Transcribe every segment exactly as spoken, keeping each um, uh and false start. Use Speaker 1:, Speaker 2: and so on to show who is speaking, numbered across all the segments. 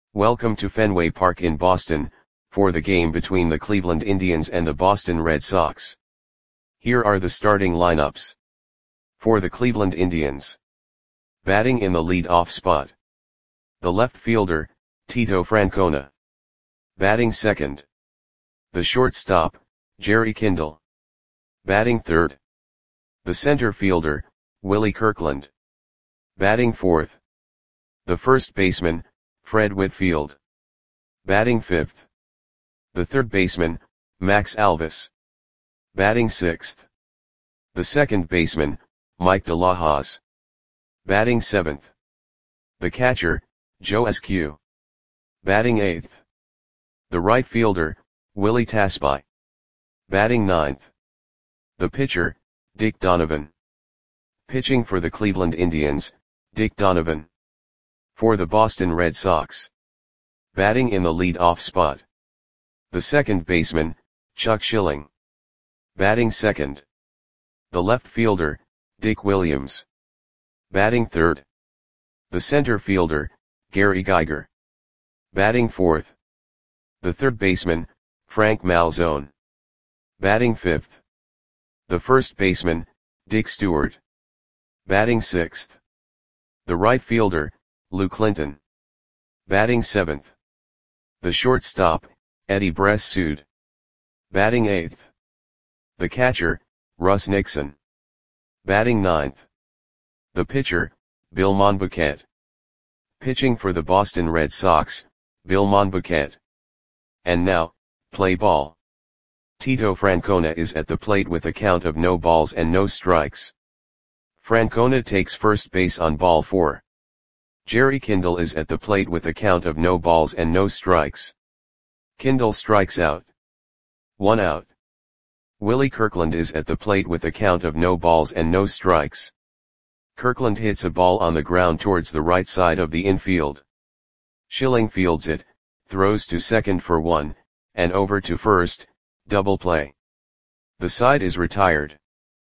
Speaker 1: Welcome to Fenway Park in Boston, for the game between the Cleveland Indians and the Boston Red Sox. Here are the starting lineups. For the Cleveland Indians. Batting in the lead-off spot. The left fielder, Tito Francona. Batting second. The shortstop, Jerry Kindle. Batting third. The center fielder, Willie Kirkland. Batting fourth. The first baseman, Fred Whitfield. Batting fifth. The third baseman, Max Alvis. Batting sixth. The second baseman, Mike De La Hoz. Batting seventh. The catcher, Joe Eskew. Batting eighth. The right fielder, Willie Tasby. Batting ninth. The pitcher, Dick Donovan. Pitching for the Cleveland Indians, Dick Donovan. For the Boston Red Sox. Batting in the lead-off spot. The second baseman, Chuck Schilling. Batting second. The left fielder, Dick Williams. Batting third. The center fielder, Gary Geiger. Batting fourth. The third baseman, Frank Malzone. Batting fifth. The first baseman, Dick Stewart. Batting sixth. The right fielder, Lou Clinton. Batting seventh. The shortstop, Eddie Bress-Sood. Batting eighth. The catcher, Russ Nixon. Batting ninth. The pitcher, Bill Monbouquet. Pitching for the Boston Red Sox, Bill Monbouquet. And now, play ball. Tito Francona is at the plate with a count of no balls and no strikes. Francona takes first base on ball four. Jerry Kindle is at the plate with a count of no balls and no strikes. Kindle strikes out. One out. Willie Kirkland is at the plate with a count of no balls and no strikes. Kirkland hits a ball on the ground towards the right side of the infield. Schilling fields it, throws to second for one, and over to first, double play. The side is retired.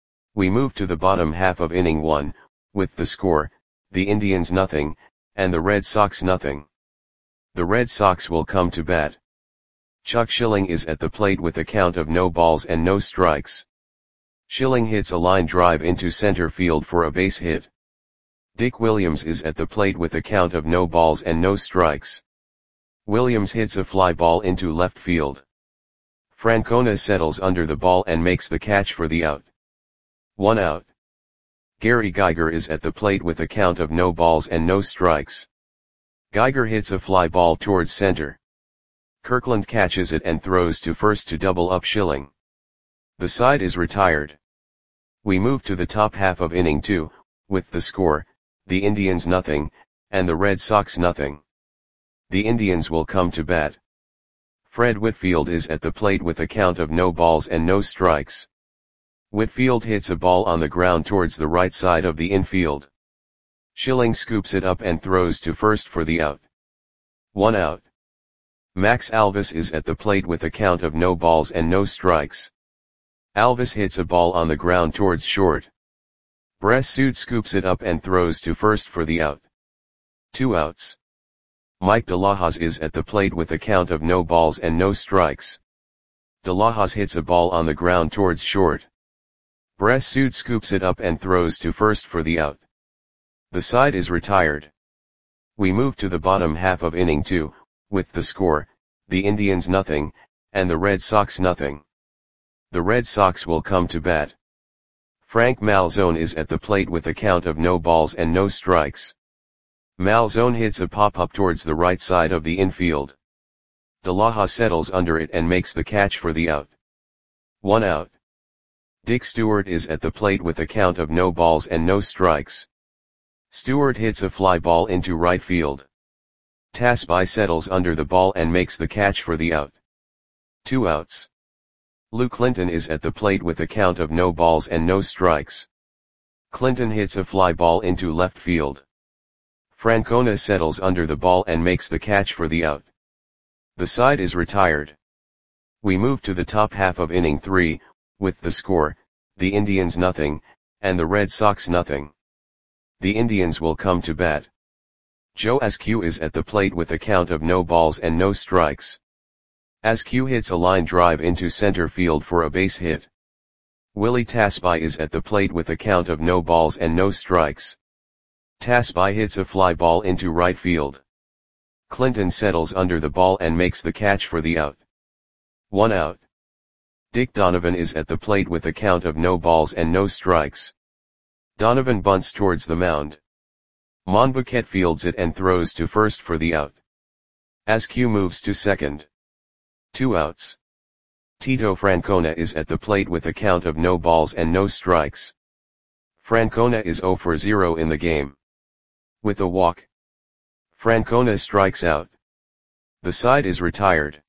Speaker 1: We move to the bottom half of inning one, with the score, the Indians nothing, and the Red Sox nothing. The Red Sox will come to bat. Chuck Schilling is at the plate with a count of no balls and no strikes. Schilling hits a line drive into center field for a base hit. Dick Williams is at the plate with a count of no balls and no strikes. Williams hits a fly ball into left field. Francona settles under the ball and makes the catch for the out. One out. Gary Geiger is at the plate with a count of no balls and no strikes. Geiger hits a fly ball towards center. Kirkland catches it and throws to first to double up Schilling. The side is retired. We move to the top half of inning two, with the score, the Indians nothing, and the Red Sox nothing. The Indians will come to bat. Fred Whitfield is at the plate with a count of no balls and no strikes. Whitfield hits a ball on the ground towards the right side of the infield. Schilling scoops it up and throws to first for the out. One out. Max Alvis is at the plate with a count of no balls and no strikes. Alvis hits a ball on the ground towards short. Bress-Sood scoops it up and throws to first for the out. Two outs. Mike De La Hoz is at the plate with a count of no balls and no strikes. De La Hoz hits a ball on the ground towards short. Bress-Sood scoops it up and throws to first for the out. The side is retired. We move to the bottom half of inning two, with the score, the Indians nothing, and the Red Sox nothing. The Red Sox will come to bat. Frank Malzone is at the plate with a count of no balls and no strikes. Malzone hits a pop-up towards the right side of the infield. De La Hoz settles under it and makes the catch for the out. One out. Dick Stewart is at the plate with a count of no balls and no strikes. Stewart hits a fly ball into right field. Tasby settles under the ball and makes the catch for the out. Two outs. Lou Clinton is at the plate with a count of no balls and no strikes. Clinton hits a fly ball into left field. Francona settles under the ball and makes the catch for the out. The side is retired. We move to the top half of inning three, with the score, the Indians nothing, and the Red Sox nothing. The Indians will come to bat. Joe Askew is at the plate with a count of no balls and no strikes. Askew hits a line drive into center field for a base hit. Willie Tasby is at the plate with a count of no balls and no strikes. Tasby hits a fly ball into right field. Clinton settles under the ball and makes the catch for the out. One out. Dick Donovan is at the plate with a count of no balls and no strikes. Donovan bunts towards the mound. Monbouquet fields it and throws to first for the out. Askew moves to second. Two outs. Tito Francona is at the plate with a count of no balls and no strikes. Francona is zero for zero in the game. With a walk, Francona strikes out. The side is retired.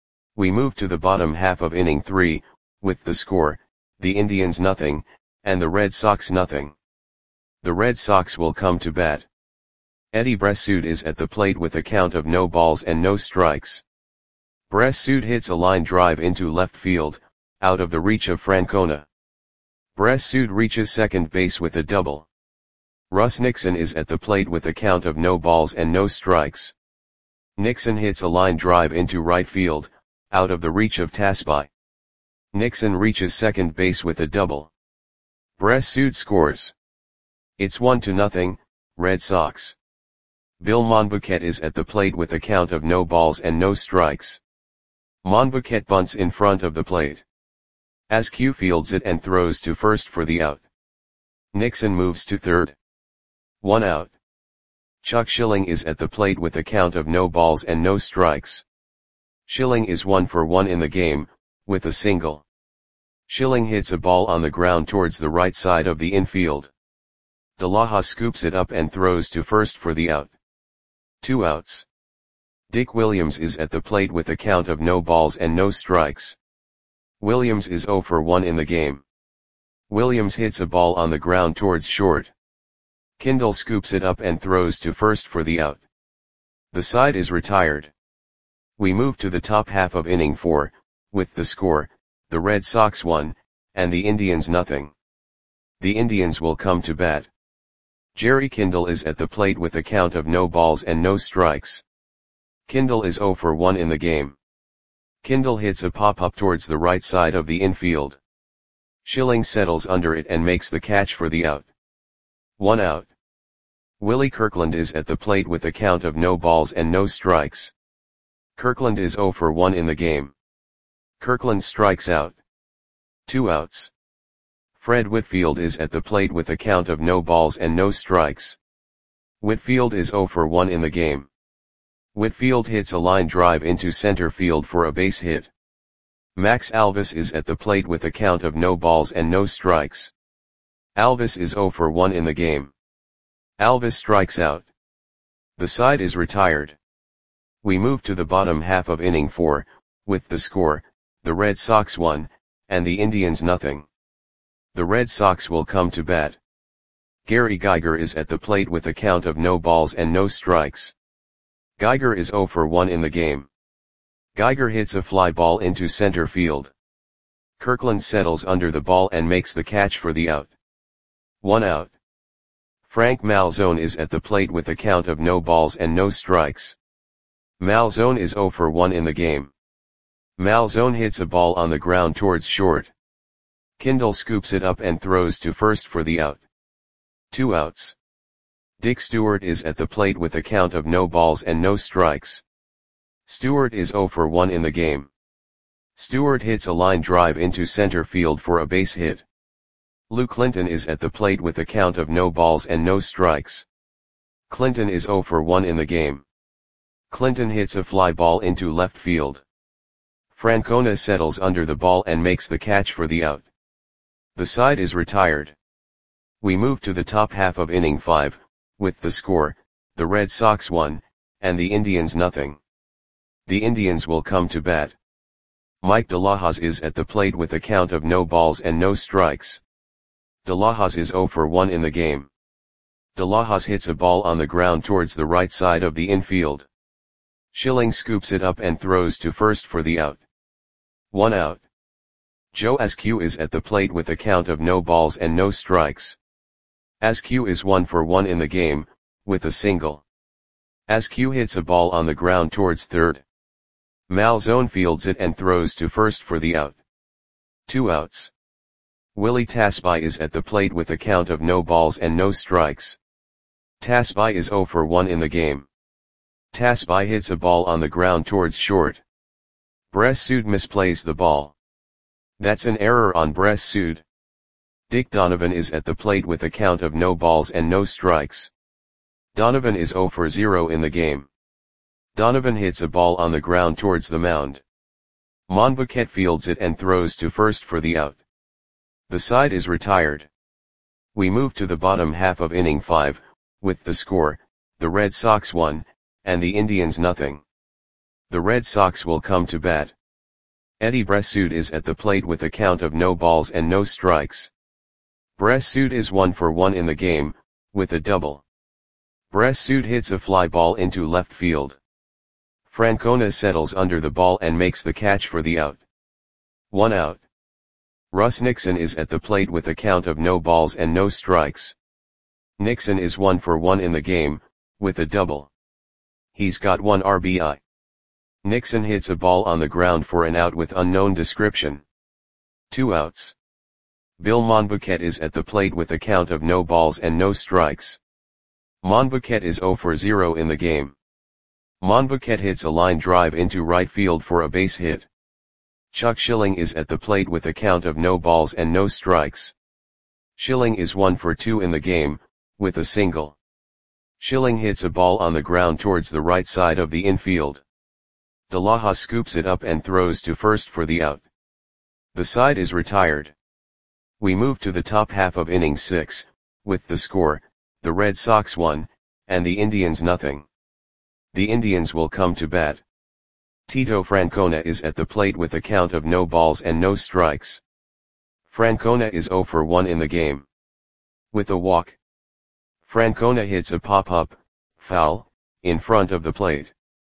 Speaker 1: We move to the bottom half of inning three, with the score, the Indians nothing, and the Red Sox nothing. The Red Sox will come to bat. Eddie Bressoud is at the plate with a count of no balls and no strikes. Bressoud hits a line drive into left field, out of the reach of Francona. Bressoud reaches second base with a double. Russ Nixon is at the plate with a count of no balls and no strikes. Nixon hits a line drive into right field, out of the reach of Tasby. Nixon reaches second base with a double. Bressoud scores. It's one to nothing, Red Sox. Bill Monbouquet is at the plate with a count of no balls and no strikes. Monbouquet bunts in front of the plate. Askew fields it and throws to first for the out. Nixon moves to third. One out. Chuck Schilling is at the plate with a count of no balls and no strikes. Schilling is one for one in the game, with a single. Schilling hits a ball on the ground towards the right side of the infield. De La Hoz scoops it up and throws to first for the out. Two outs. Dick Williams is at the plate with a count of no balls and no strikes. Williams is zero for one in the game. Williams hits a ball on the ground towards short. Kindle scoops it up and throws to first for the out. The side is retired. We move to the top half of inning four, with the score, the Red Sox one, and the Indians nothing. The Indians will come to bat. Jerry Kindle is at the plate with a count of no balls and no strikes. Kindle is zero for one in the game. Kindle hits a pop-up towards the right side of the infield. Schilling settles under it and makes the catch for the out. One out. Willie Kirkland is at the plate with a count of no balls and no strikes. Kirkland is zero for one in the game. Kirkland strikes out. Two outs. Fred Whitfield is at the plate with a count of no balls and no strikes. Whitfield is zero for one in the game. Whitfield hits a line drive into center field for a base hit. Max Alvis is at the plate with a count of no balls and no strikes. Alvis is zero for one in the game. Alvis strikes out. The side is retired. We move to the bottom half of inning four, with the score, the Red Sox one, and the Indians nothing. The Red Sox will come to bat. Gary Geiger is at the plate with a count of no balls and no strikes. Geiger is zero for one in the game. Geiger hits a fly ball into center field. Kirkland settles under the ball and makes the catch for the out. One out. Frank Malzone is at the plate with a count of no balls and no strikes. Malzone is zero for one in the game. Malzone hits a ball on the ground towards short. Kindle scoops it up and throws to first for the out. Two outs. Dick Stewart is at the plate with a count of no balls and no strikes. Stewart is zero for one in the game. Stewart hits a line drive into center field for a base hit. Lou Clinton is at the plate with a count of no balls and no strikes. Clinton is zero for one in the game. Clinton hits a fly ball into left field. Francona settles under the ball and makes the catch for the out. The side is retired. We move to the top half of inning five, with the score, the Red Sox one, and the Indians nothing. The Indians will come to bat. Mike De La Hoz is at the plate with a count of no balls and no strikes. De La Hoz is zero for one in the game. De La Hoz hits a ball on the ground towards the right side of the infield. Schilling scoops it up and throws to first for the out. One out. Joe Askew is at the plate with a count of no balls and no strikes. Askew is one for one in the game, with a single. Askew hits a ball on the ground towards third. Malzone fields it and throws to first for the out. Two outs. Willie Tasby is at the plate with a count of no balls and no strikes. Tasby is oh for one in the game. Tasby hits a ball on the ground towards short. Bressud misplays the ball. That's an error on Bressud. Dick Donovan is at the plate with a count of no balls and no strikes. Donovan is oh for zero in the game. Donovan hits a ball on the ground towards the mound. Monbouquet fields it and throws to first for the out. The side is retired. We move to the bottom half of inning five, with the score, the Red Sox one, and the Indians nothing. The Red Sox will come to bat. Eddie Bressud is at the plate with a count of no balls and no strikes. Bressud is one for one in the game, with a double. Bressud hits a fly ball into left field. Francona settles under the ball and makes the catch for the out. One out. Russ Nixon is at the plate with a count of no balls and no strikes. Nixon is one for one in the game, with a double. He's got one R B I. Nixon hits a ball on the ground for an out with unknown description. Two outs. Bill Monbouquet is at the plate with a count of no balls and no strikes. Monbouquet is oh for zero in the game. Monbouquet hits a line drive into right field for a base hit. Chuck Schilling is at the plate with a count of no balls and no strikes. Schilling is one for two in the game, with a single. Schilling hits a ball on the ground towards the right side of the infield. De La Hoz scoops it up and throws to first for the out. The side is retired. We move to the top half of inning six, with the score, the Red Sox one, and the Indians nothing. The Indians will come to bat. Tito Francona is at the plate with a count of no balls and no strikes. Francona is oh for one in the game. With a walk. Francona hits a pop-up, foul, in front of the plate.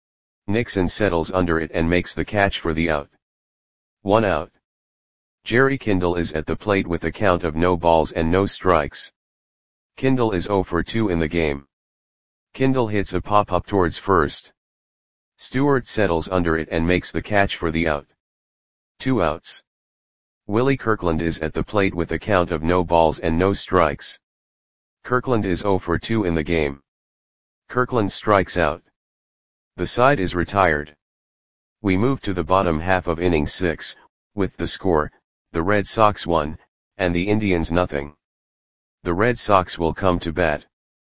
Speaker 1: Nixon settles under it and makes the catch for the out. One out. Jerry Kindle is at the plate with a count of no balls and no strikes. Kindle is oh for two in the game. Kindle hits a pop-up towards first. Stewart settles under it and makes the catch for the out. Two outs. Willie Kirkland is at the plate with a count of no balls and no strikes. Kirkland is oh for two in the game. Kirkland strikes out. The side is retired. We move to the bottom half of inning six, with the score, the Red Sox one, and the Indians nothing. The Red Sox will come to bat.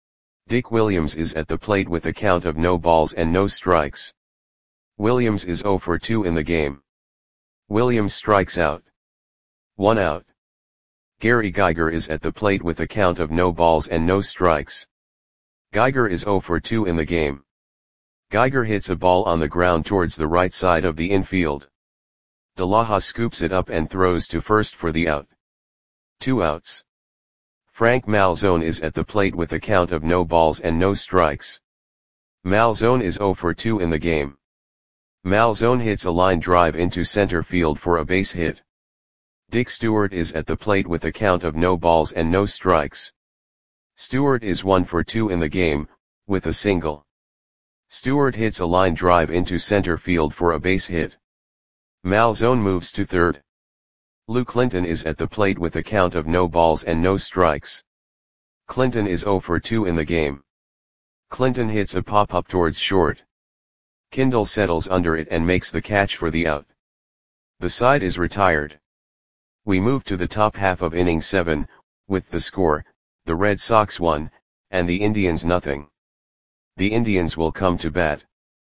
Speaker 1: Dick Williams is at the plate with a count of no balls and no strikes. Williams is oh for two in the game. Williams strikes out. One out. Gary Geiger is at the plate with a count of no balls and no strikes. Geiger is oh for two in the game. Geiger hits a ball on the ground towards the right side of the infield. De La Hoz scoops it up and throws to first for the out. Two outs. Frank Malzone is at the plate with a count of no balls and no strikes. Malzone is oh for two in the game. Malzone hits a line drive into center field for a base hit. Dick Stewart is at the plate with a count of no balls and no strikes. Stewart is one for two in the game, with a single. Stewart hits a line drive into center field for a base hit. Malzone moves to third. Lou Clinton is at the plate with a count of no balls and no strikes. Clinton is oh for two in the game. Clinton hits a pop-up towards short. Kindle settles under it and makes the catch for the out. The side is retired. We move to the top half of inning seven, with the score, the Red Sox one, and the Indians nothing. The Indians will come to bat.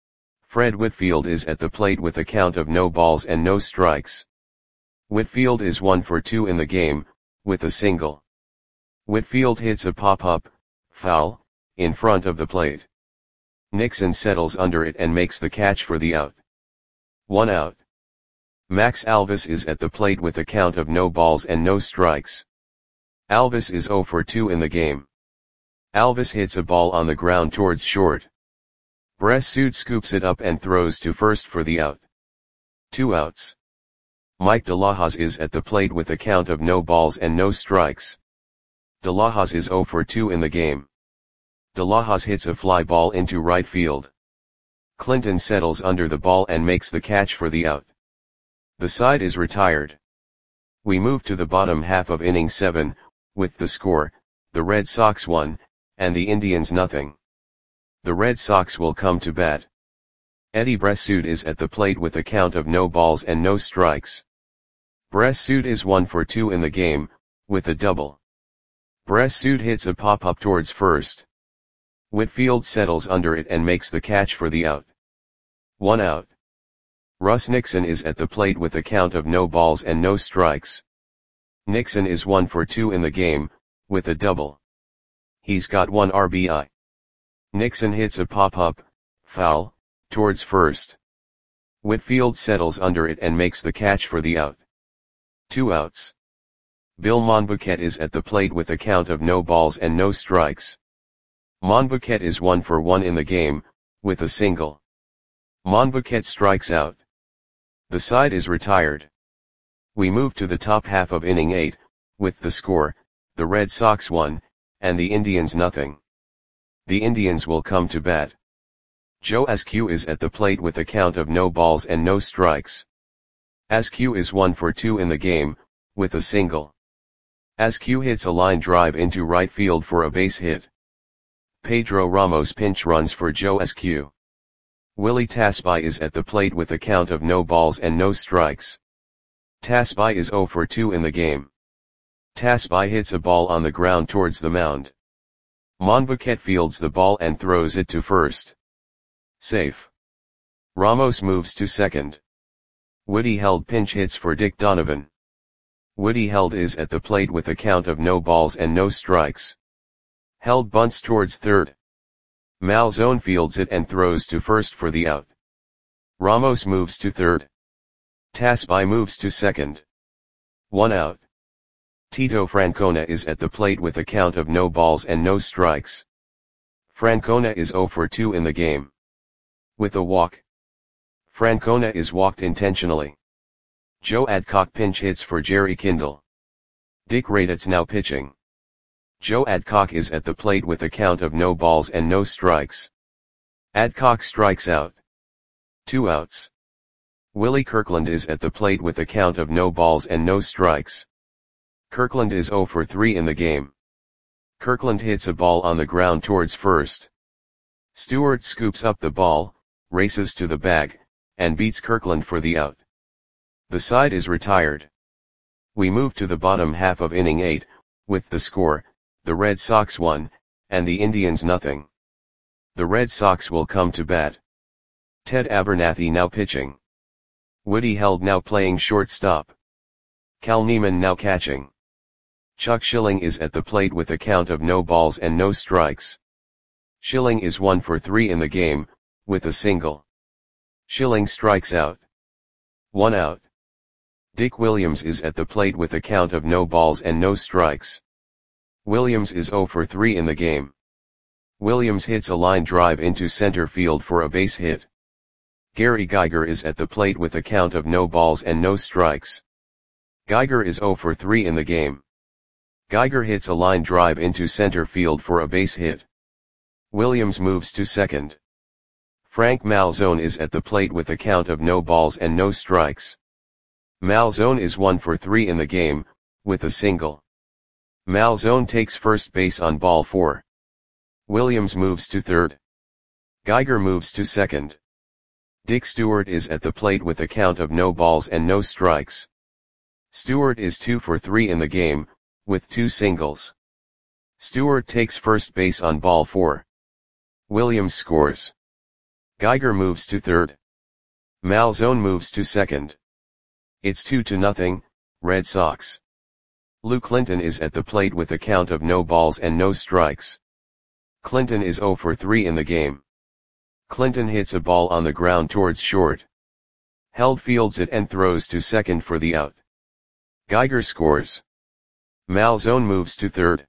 Speaker 1: Fred Whitfield is at the plate with a count of no balls and no strikes. Whitfield is one for two in the game, with a single. Whitfield hits a pop-up, foul, in front of the plate. Nixon settles under it and makes the catch for the out. One out. Max Alvis is at the plate with a count of no balls and no strikes. Alvis is oh for two in the game. Alvis hits a ball on the ground towards short. Bressud scoops it up and throws to first for the out. Two outs. Mike De La Hoz is at the plate with a count of no balls and no strikes. De La Hoz is oh for two in the game. De La Hoz hits a fly ball into right field. Clinton settles under the ball and makes the catch for the out. The side is retired. We move to the bottom half of inning seven, with the score, the Red Sox one, and the Indians nothing. The Red Sox will come to bat. Eddie Bressoud is at the plate with a count of no balls and no strikes. Bressoud is one for two in the game, with a double. Bressoud hits a pop-up towards first. Whitfield settles under it and makes the catch for the out. One out. Russ Nixon is at the plate with a count of no balls and no strikes. Nixon is one for two in the game, with a double. He's got one R B I. Nixon hits a pop-up, foul, towards first. Whitfield settles under it and makes the catch for the out. Two outs. Bill Monbouquet is at the plate with a count of no balls and no strikes. Monbouquet is one for one in the game, with a single. Monbouquet strikes out. The side is retired. We move to the top half of inning eight, with the score, the Red Sox one, and the Indians nothing. The Indians will come to bat. Joe Askew is at the plate with a count of no balls and no strikes. Askew is one for two in the game, with a single. Askew hits a line drive into right field for a base hit. Pedro Ramos pinch runs for Joe Askew. Willie Tasby is at the plate with a count of no balls and no strikes. Tasby is zero for two in the game. Tasby hits a ball on the ground towards the mound. Monbouquet fields the ball and throws it to first. Safe. Ramos moves to second. Woody Held pinch hits for Dick Donovan. Woody Held is at the plate with a count of no balls and no strikes. Held bunts towards third. Malzone fields it and throws to first for the out. Ramos moves to third. Tasby moves to second. One out. Tito Francona is at the plate with a count of no balls and no strikes. Francona is zero for two in the game. With a walk. Francona is walked intentionally. Joe Adcock pinch hits for Jerry Kindle. Dick Raditz now pitching. Joe Adcock is at the plate with a count of no balls and no strikes. Adcock strikes out. Two outs. Willie Kirkland is at the plate with a count of no balls and no strikes. Kirkland is zero for three in the game. Kirkland hits a ball on the ground towards first. Stewart scoops up the ball, races to the bag, and beats Kirkland for the out. The side is retired. We move to the bottom half of inning eight, with the score, the Red Sox one, and the Indians nothing. The Red Sox will come to bat. Ted Abernathy now pitching. Woody Held now playing shortstop. Cal Neiman now catching. Chuck Schilling is at the plate with a count of no balls and no strikes. Schilling is one for three in the game, with a single. Schilling strikes out. One out. Dick Williams is at the plate with a count of no balls and no strikes. Williams is zero for three in the game. Williams hits a line drive into center field for a base hit. Gary Geiger is at the plate with a count of no balls and no strikes. Geiger is zero for three in the game. Geiger hits a line drive into center field for a base hit. Williams moves to second. Frank Malzone is at the plate with a count of no balls and no strikes. Malzone is one for three in the game, with a single. Malzone takes first base on ball four. Williams moves to third. Geiger moves to second. Dick Stewart is at the plate with a count of no balls and no strikes. Stewart is two for three in the game, with two singles. Stewart takes first base on ball four. Williams scores. Geiger moves to third. Malzone moves to second. It's two to nothing, Red Sox. Lou Clinton is at the plate with a count of no balls and no strikes. Clinton is zero for three in the game. Clinton hits a ball on the ground towards short. Held fields it and throws to second for the out. Geiger scores. Malzone moves to third.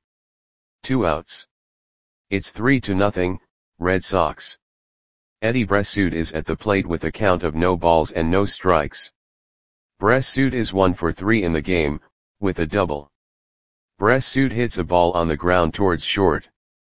Speaker 1: Two outs. It's three to nothing, Red Sox. Eddie Bressoud is at the plate with a count of no balls and no strikes. Bressoud is one for three in the game, with a double. Bressoud hits a ball on the ground towards short.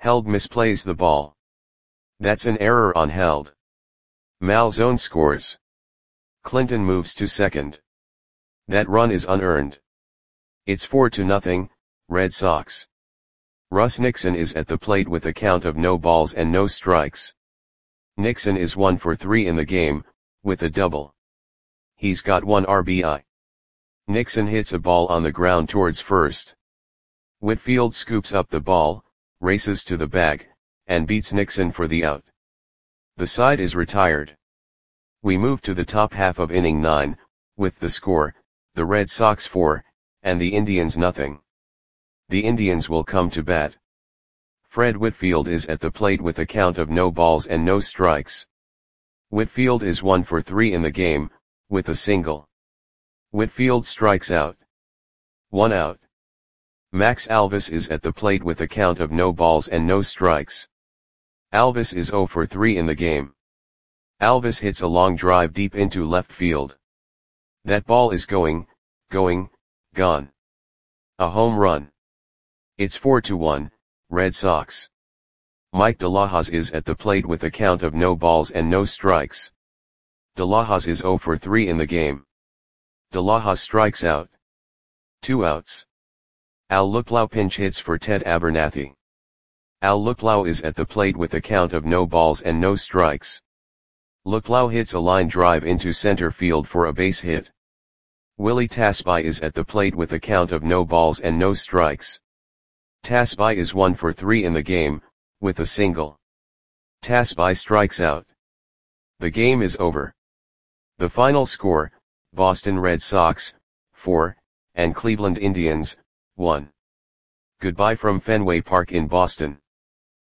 Speaker 1: Held misplays the ball. That's an error on Held. Malzone scores. Clinton moves to second. That run is unearned. It's four to nothing, Red Sox. Russ Nixon is at the plate with a count of no balls and no strikes. Nixon is one for three in the game, with a double. He's got one R B I. Nixon hits a ball on the ground towards first. Whitfield scoops up the ball, races to the bag, and beats Nixon for the out. The side is retired. We move to the top half of inning nine, with the score, the Red Sox four, and the Indians nothing. The Indians will come to bat. Fred Whitfield is at the plate with a count of no balls and no strikes. Whitfield is one for three in the game, with a single. Whitfield strikes out. One out. Max Alvis is at the plate with a count of no balls and no strikes. Alvis is zero for three in the game. Alvis hits a long drive deep into left field. That ball is going, going, gone. A home run. It's four to one, Red Sox. Mike De La Hoz is at the plate with a count of no balls and no strikes. De La Hoz is zero for three in the game. De La Hoz strikes out. Two outs. Al Luplow pinch hits for Ted Abernathy. Al Luplow is at the plate with a count of no balls and no strikes. Luplow hits a line drive into center field for a base hit. Willie Tasby is at the plate with a count of no balls and no strikes. Tasby is one for three in the game, with a single. Tasby strikes out. The game is over. The final score, Boston Red Sox, four, and Cleveland Indians, one. Goodbye from Fenway Park in Boston.